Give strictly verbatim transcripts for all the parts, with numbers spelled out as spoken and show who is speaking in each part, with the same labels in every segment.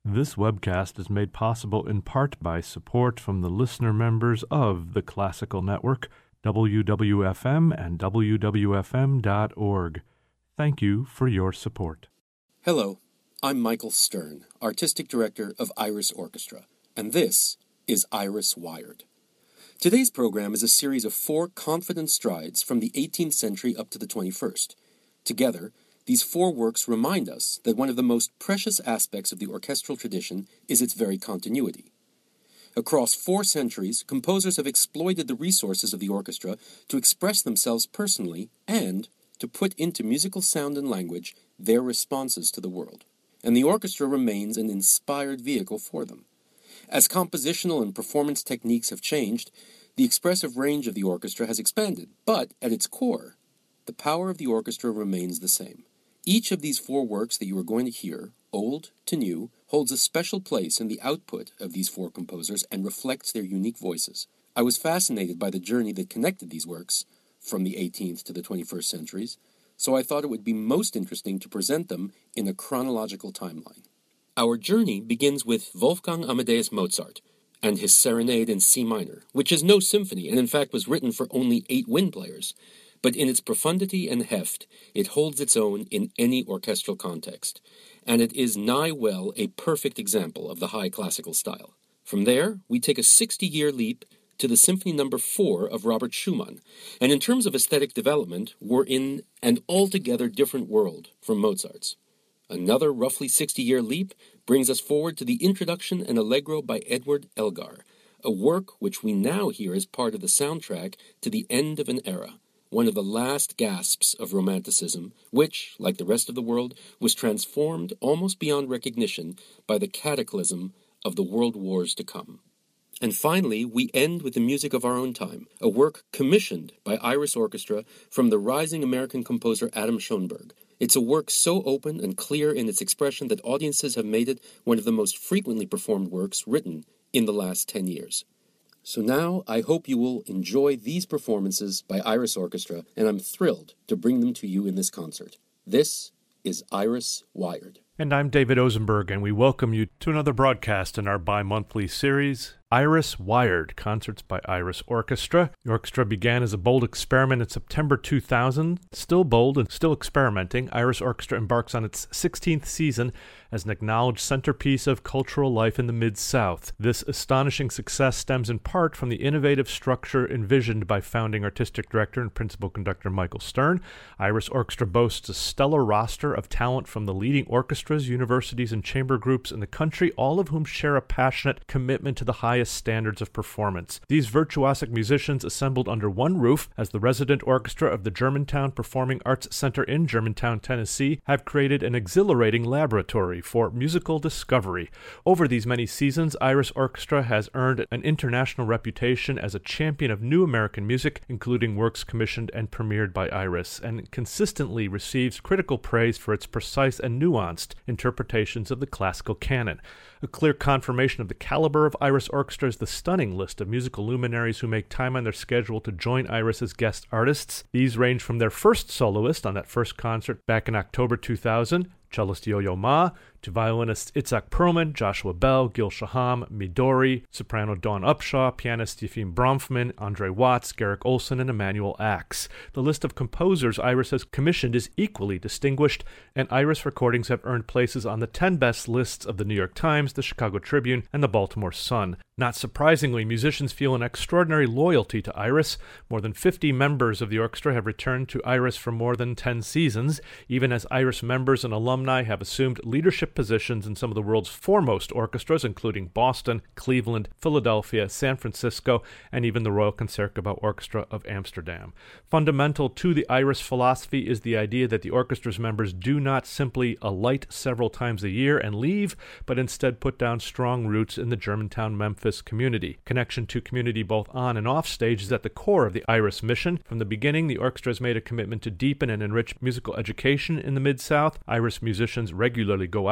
Speaker 1: This webcast is made possible in part by support from the listener members of the Classical Network, W W F M and W W F M dot org. Thank you for your support.
Speaker 2: Hello, I'm Michael Stern, Artistic Director of Iris Orchestra, and this is Iris Wired. Today's program is a series of four confident strides from the eighteenth century up to the twenty-first. Together, these four works remind us that one of the most precious aspects of the orchestral tradition is its very continuity. Across four centuries, composers have exploited the resources of the orchestra to express themselves personally and to put into musical sound and language their responses to the world. And the orchestra remains an inspired vehicle for them. As compositional and performance techniques have changed, the expressive range of the orchestra has expanded, but at its core, the power of the orchestra remains the same. Each of these four works that you are going to hear, old to new, holds a special place in the output of these four composers and reflects their unique voices. I was fascinated by the journey that connected these works from the eighteenth to the twenty-first centuries, so I thought it would be most interesting to present them in a chronological timeline. Our journey begins with Wolfgang Amadeus Mozart and his Serenade in C minor, which is no symphony and in fact was written for only eight wind players. But in its profundity and heft, it holds its own in any orchestral context, and it is nigh well a perfect example of the high classical style. From there, we take a sixty-year leap to the Symphony Number four of Robert Schumann, and in terms of aesthetic development, we're in an altogether different world from Mozart's. Another roughly sixty-year leap brings us forward to the Introduction and Allegro by Edward Elgar, a work which we now hear as part of the soundtrack to the end of an era, one of the last gasps of Romanticism, which, like the rest of the world, was transformed almost beyond recognition by the cataclysm of the world wars to come. And finally, we end with the music of our own time, a work commissioned by Iris Orchestra from the rising American composer Adam Schoenberg. It's a work so open and clear in its expression that audiences have made it one of the most frequently performed works written in the last ten years. So now, I hope you will enjoy these performances by Iris Orchestra, and I'm thrilled to bring them to you in this concert. This is Iris Wired.
Speaker 1: And I'm David Ozenberg, and we welcome you to another broadcast in our bi-monthly series, Iris Wired, Concerts by Iris Orchestra. The orchestra began as a bold experiment in September two thousand. Still bold and still experimenting, Iris Orchestra embarks on its sixteenth season as an acknowledged centerpiece of cultural life in the Mid-South. This astonishing success stems in part from the innovative structure envisioned by founding artistic director and principal conductor Michael Stern. Iris Orchestra boasts a stellar roster of talent from the leading orchestras, universities, and chamber groups in the country, all of whom share a passionate commitment to the high standards of performance. These virtuosic musicians assembled under one roof as the resident orchestra of the Germantown Performing Arts Center in Germantown, Tennessee, have created an exhilarating laboratory for musical discovery. Over these many seasons, Iris Orchestra has earned an international reputation as a champion of new American music, including works commissioned and premiered by Iris, and consistently receives critical praise for its precise and nuanced interpretations of the classical canon. A clear confirmation of the caliber of Iris Orchestra is the stunning list of musical luminaries who make time on their schedule to join Iris as guest artists. These range from their first soloist on that first concert back in October two thousand, cellist Yo-Yo Ma, to violinists Itzhak Perlman, Joshua Bell, Gil Shaham, Midori, soprano Dawn Upshaw, pianist Yefim Bronfman, Andre Watts, Garrick Olson, and Emmanuel Axe. The list of composers Iris has commissioned is equally distinguished, and Iris recordings have earned places on the ten best lists of the New York Times, the Chicago Tribune, and the Baltimore Sun. Not surprisingly, musicians feel an extraordinary loyalty to Iris. More than fifty members of the orchestra have returned to Iris for more than ten seasons, even as Iris members and alumni have assumed leadership positions in some of the world's foremost orchestras, including Boston, Cleveland, Philadelphia, San Francisco, and even the Royal Concertgebouw Orchestra of Amsterdam. Fundamental to the Iris philosophy is the idea that the orchestra's members do not simply alight several times a year and leave, but instead put down strong roots in the Germantown, Memphis community. Connection to community both on and off stage is at the core of the Iris mission. From the beginning, the orchestra has made a commitment to deepen and enrich musical education in the Mid-South. Iris musicians regularly go out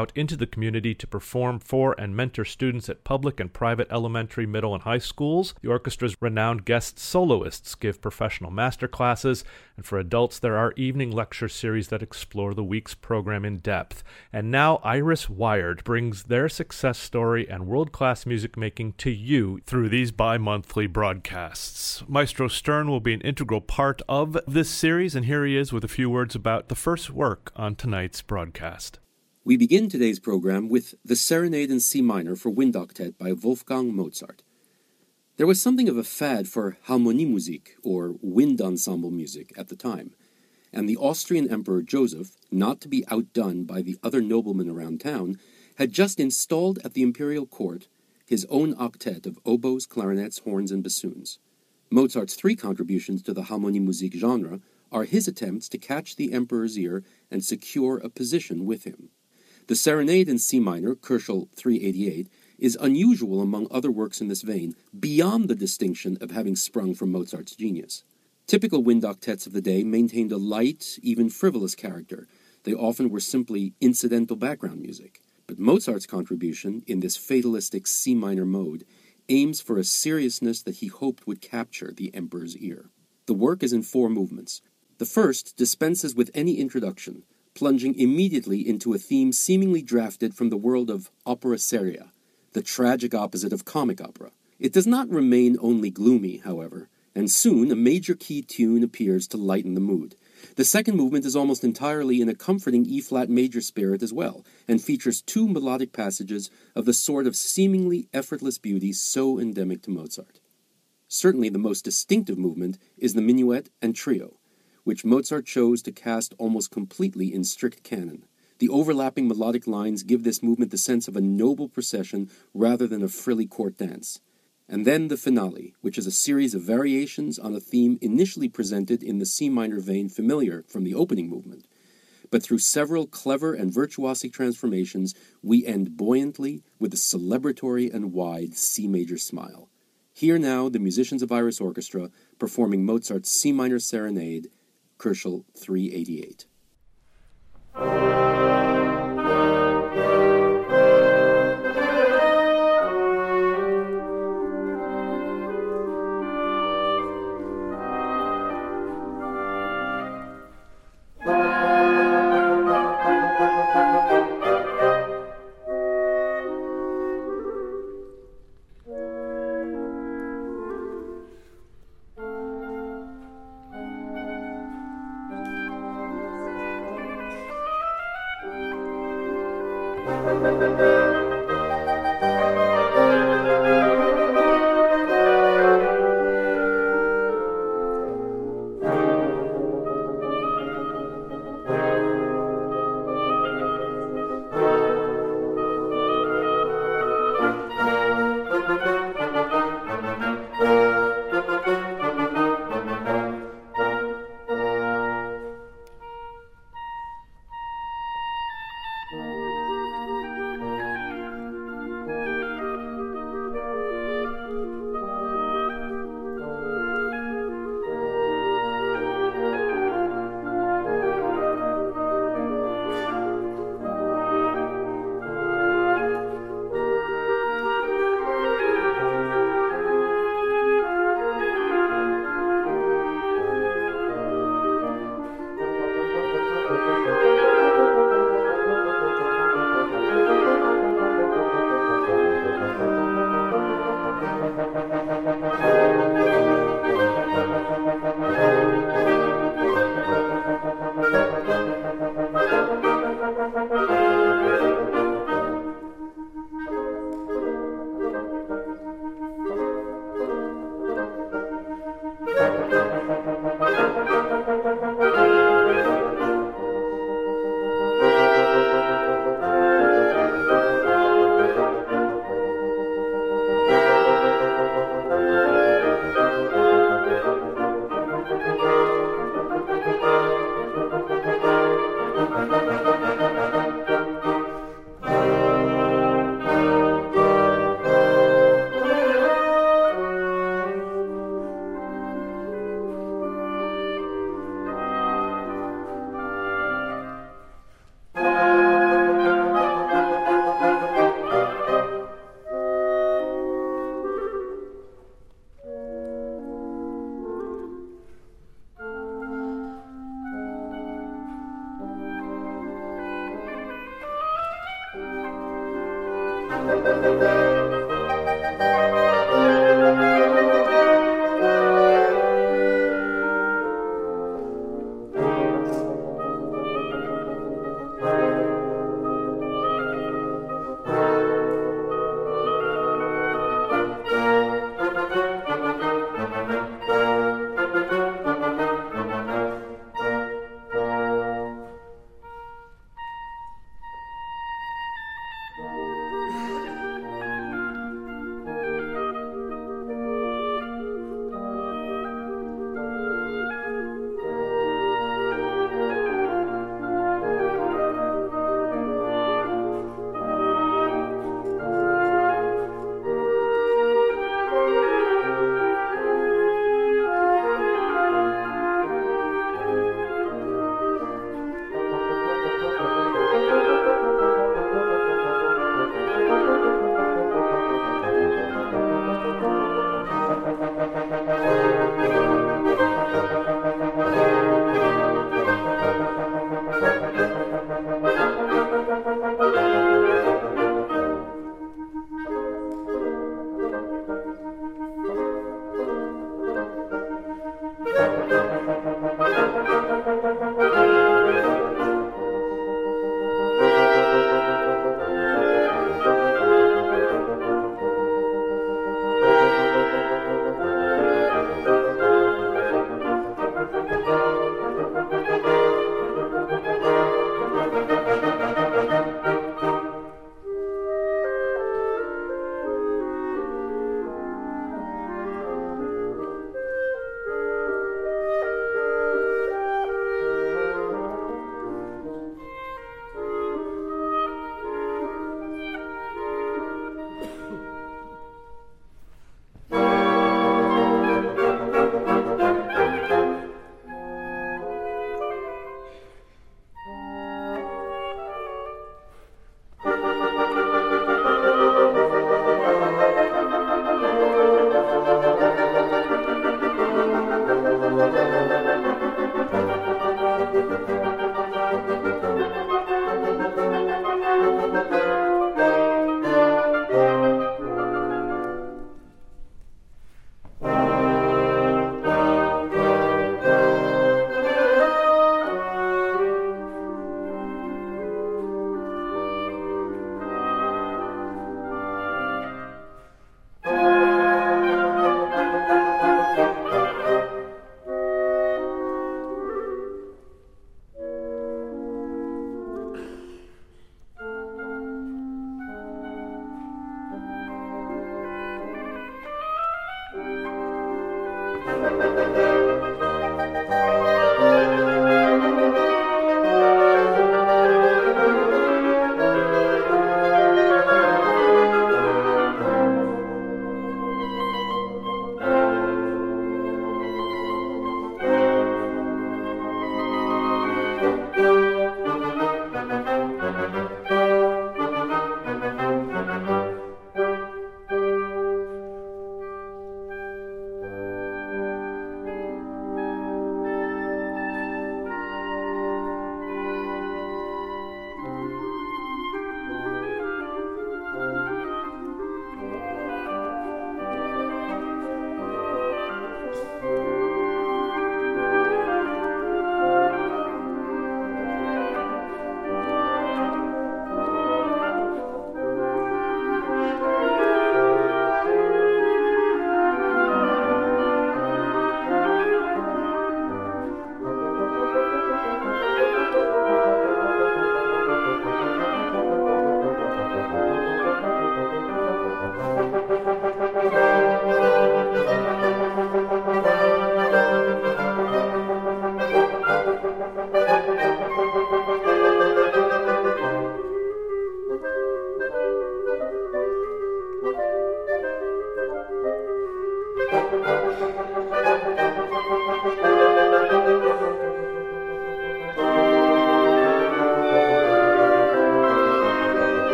Speaker 1: out into the community to perform for and mentor students at public and private elementary, middle, and high schools. The orchestra's renowned guest soloists give professional master classes, and for adults there are evening lecture series that explore the week's program in depth. And now Iris Wired brings their success story and world-class music making to you through these bi-monthly broadcasts. Maestro Stern will be an integral part of this series, and here he is with a few words about the first work on tonight's broadcast.
Speaker 2: We begin today's program with the Serenade in C minor for Wind Octet by Wolfgang Mozart. There was something of a fad for Harmoniemusik, or wind ensemble music, at the time, and the Austrian Emperor Joseph, not to be outdone by the other noblemen around town, had just installed at the imperial court his own octet of oboes, clarinets, horns, and bassoons. Mozart's three contributions to the Harmoniemusik genre are his attempts to catch the emperor's ear and secure a position with him. The Serenade in C minor, Köchel three eighty-eight, is unusual among other works in this vein, beyond the distinction of having sprung from Mozart's genius. Typical wind octets of the day maintained a light, even frivolous character. They often were simply incidental background music. But Mozart's contribution, in this fatalistic C minor mode, aims for a seriousness that he hoped would capture the emperor's ear. The work is in four movements. The first dispenses with any introduction, plunging immediately into a theme seemingly drafted from the world of opera seria, the tragic opposite of comic opera. It does not remain only gloomy, however, and soon a major key tune appears to lighten the mood. The second movement is almost entirely in a comforting E-flat major spirit as well, and features two melodic passages of the sort of seemingly effortless beauty so endemic to Mozart. Certainly the most distinctive movement is the minuet and trio, which Mozart chose to cast almost completely in strict canon. The overlapping melodic lines give this movement the sense of a noble procession rather than a frilly court dance. And then the finale, which is a series of variations on a theme initially presented in the C minor vein familiar from the opening movement. But through several clever and virtuosic transformations, we end buoyantly with a celebratory and wide C major smile. Here now the musicians of Iris Orchestra performing Mozart's C minor Serenade, Köchel three eighty-eight.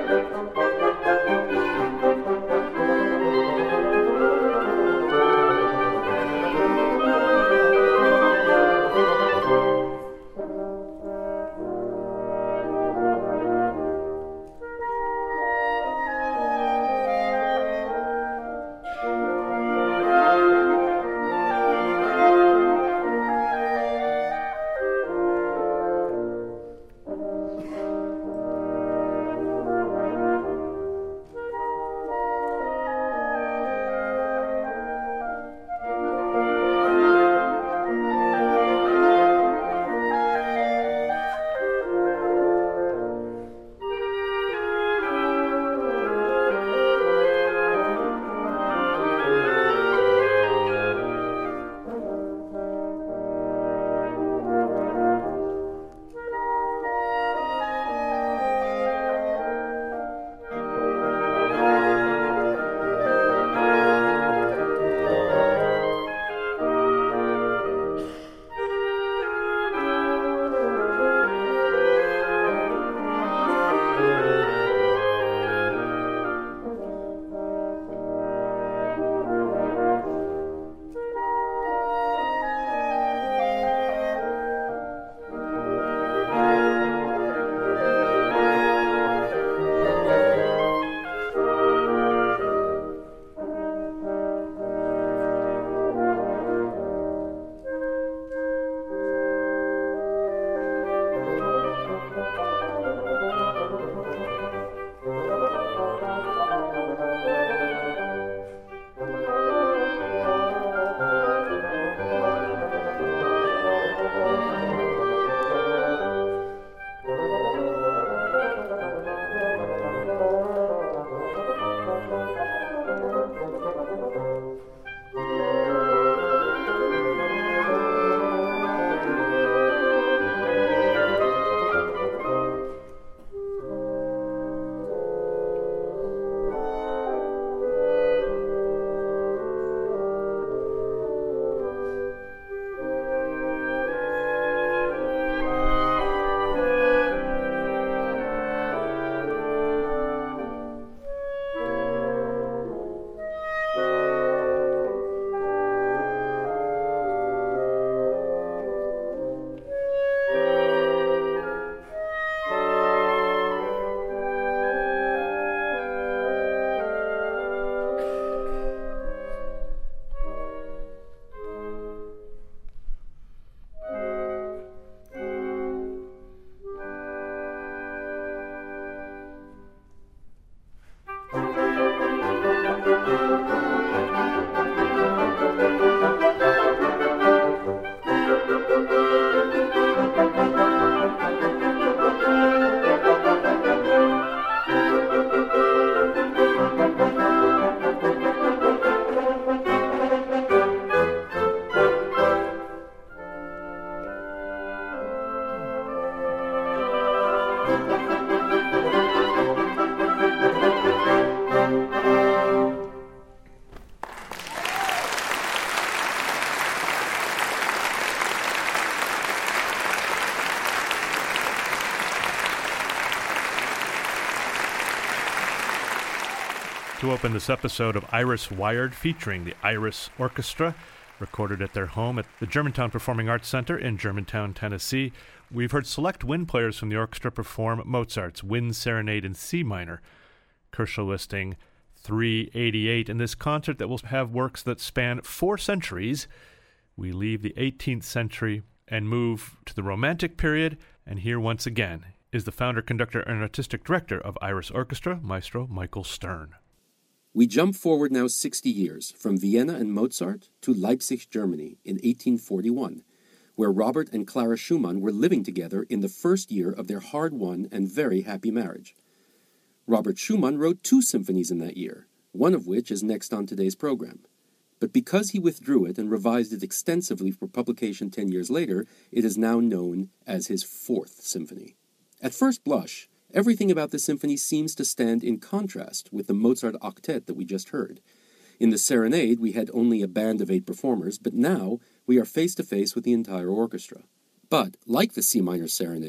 Speaker 1: To open this episode of Iris Wired, featuring the Iris Orchestra, recorded at their home at the Germantown Performing Arts Center in Germantown, Tennessee, we've heard select wind players from the orchestra perform Mozart's Wind Serenade in C minor, Kershaw listing three eighty-eight. In this concert that will have works that span four centuries, we leave the eighteenth century and move to the Romantic period, and here once again is the founder, conductor, and artistic director of Iris Orchestra, Maestro Michael Stern.
Speaker 2: We jump forward now sixty years, from Vienna and Mozart to Leipzig, Germany, in eighteen forty-one, where Robert and Clara Schumann were living together in the first year of their hard-won and very happy marriage. Robert Schumann wrote two symphonies in that year, one of which is next on today's program. But because he withdrew it and revised it extensively for publication ten years later, it is now known as his Fourth Symphony. At first blush, everything about the symphony seems to stand in contrast with the Mozart octet that we just heard. In the Serenade, we had only a band of eight performers, but now we are face-to-face with the entire orchestra. But, like the C minor Serenade,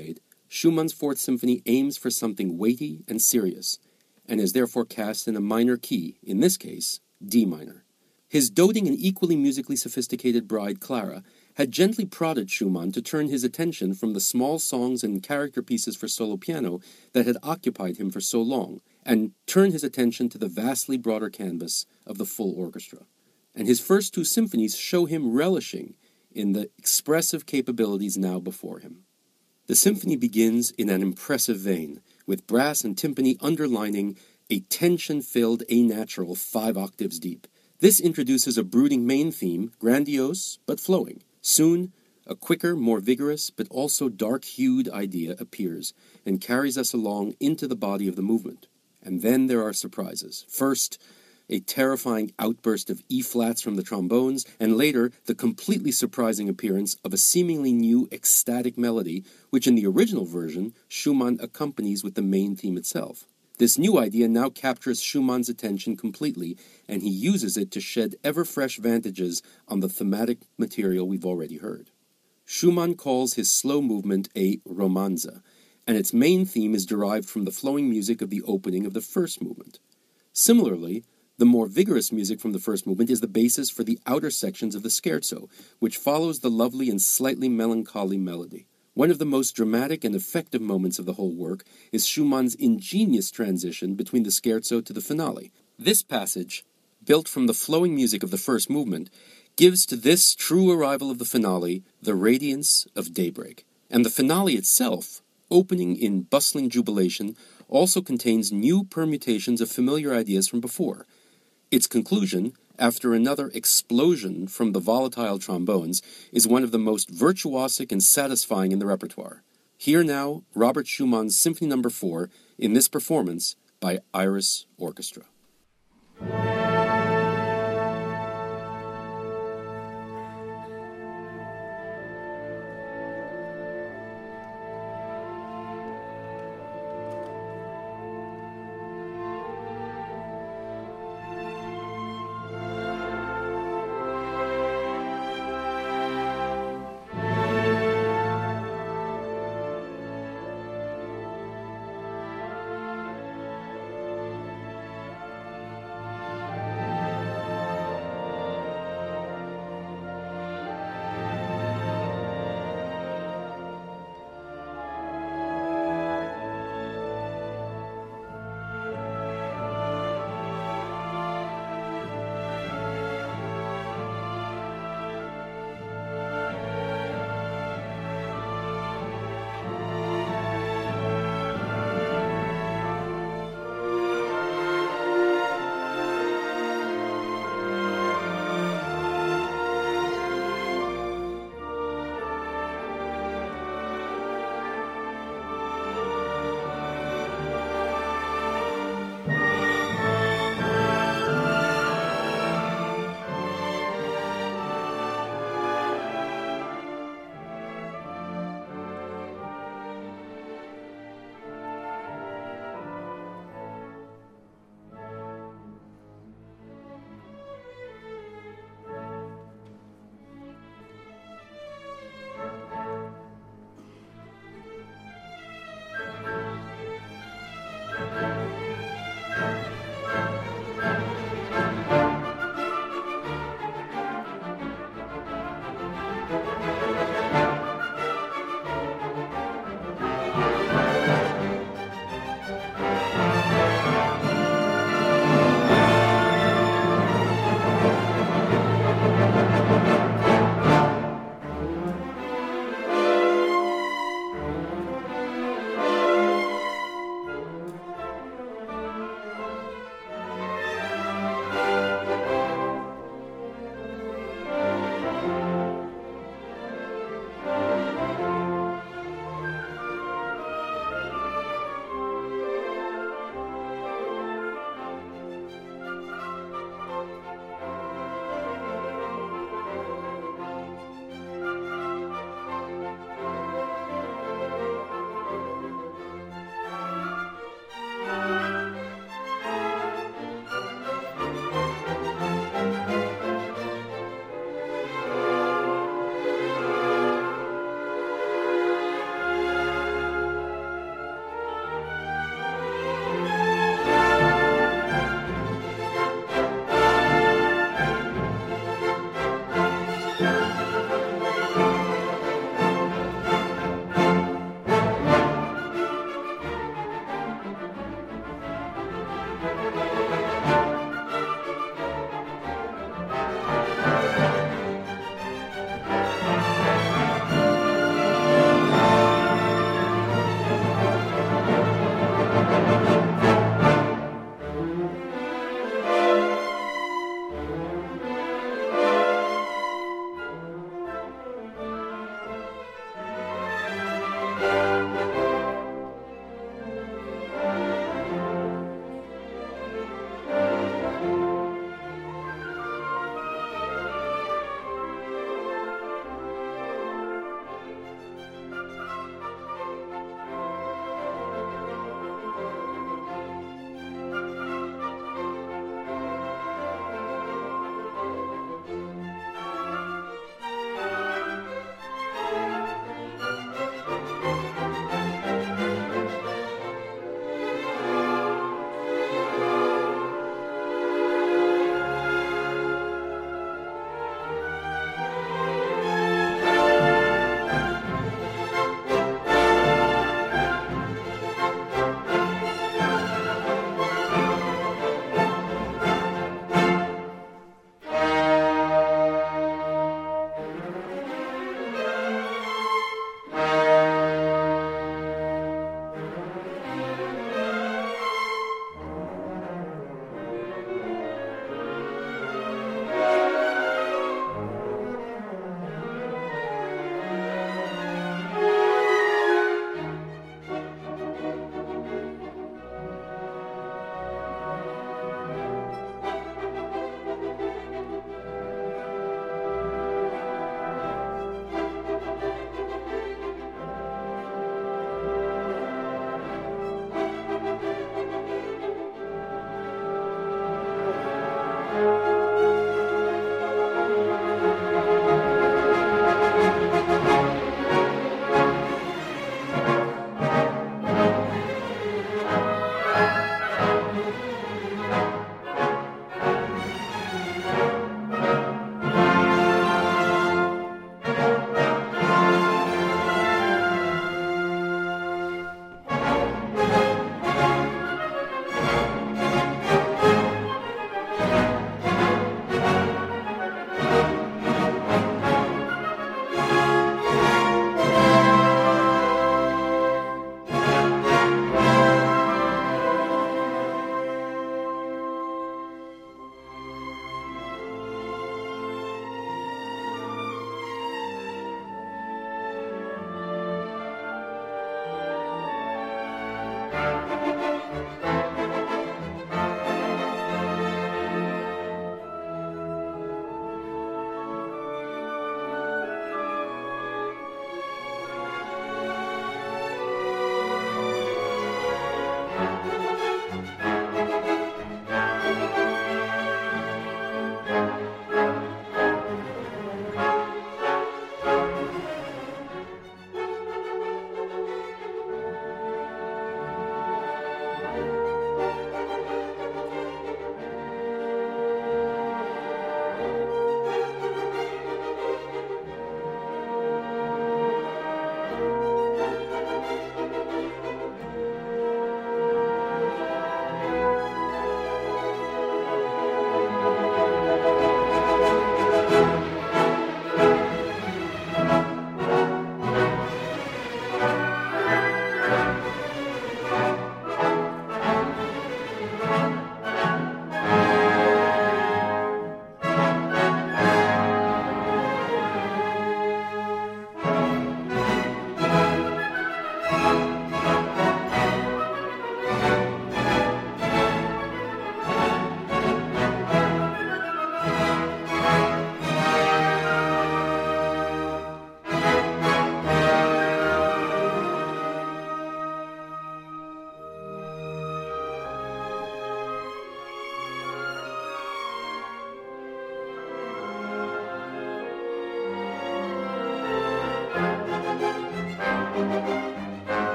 Speaker 2: Schumann's Fourth Symphony aims for something weighty and serious, and is therefore cast in a minor key, in this case, D minor. His doting and equally musically sophisticated bride, Clara, had gently prodded Schumann to turn his attention from the small songs and character pieces for solo piano that had occupied him for so long, and turn his attention to the vastly broader canvas of the full orchestra. And his first two symphonies show him relishing in the expressive capabilities now before him. The symphony begins in an impressive vein, with brass and timpani underlining a tension-filled A natural five octaves deep. This introduces a brooding main theme, grandiose but flowing. Soon, a quicker, more vigorous, but also dark-hued idea appears and carries us along into the body of the movement. And then there are surprises. First, a terrifying outburst of E-flats from the trombones, and later, the completely surprising appearance of a seemingly new ecstatic melody, which in the original version, Schumann accompanies with the main theme itself. This new idea now captures Schumann's attention completely, and he uses it to shed ever-fresh vantages on the thematic material we've already heard. Schumann calls his slow movement a romanza, and its main theme is derived from the flowing music of the opening of the first movement. Similarly, the more vigorous music from the first movement is the basis for the outer sections of the scherzo, which follows the lovely and slightly melancholy melody. One of the most dramatic and effective moments of the whole work is Schumann's ingenious transition between the scherzo to the finale. This passage, built from the flowing music of the first movement, gives to this true arrival of the finale the radiance of daybreak. And the finale itself, opening in bustling jubilation, also contains new permutations of familiar ideas from before. Its conclusion, after another explosion from the volatile trombones, is one of the most virtuosic and satisfying in the repertoire. Here now, Robert Schumann's Symphony Number four, in this performance by Iris Orchestra.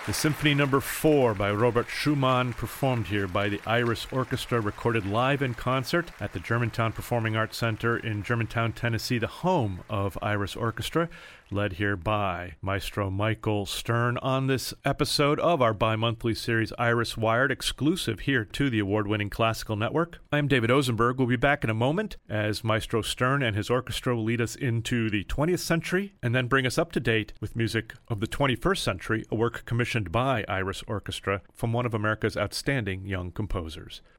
Speaker 1: The Symphony Number four by Robert Schumann, performed here by the Iris Orchestra, recorded live in concert at the Germantown Performing Arts Center in Germantown, Tennessee, the home of Iris Orchestra, led here by Maestro Michael Stern on this episode of our bi-monthly series Iris Wired, exclusive here to the award-winning Classical Network. I'm David Ozenberg. We'll be back in a moment as Maestro Stern and his orchestra will lead us into the twentieth century and then bring us up to date with music of the twenty-first century, a work commissioned by Iris Orchestra from one of America's outstanding young composers.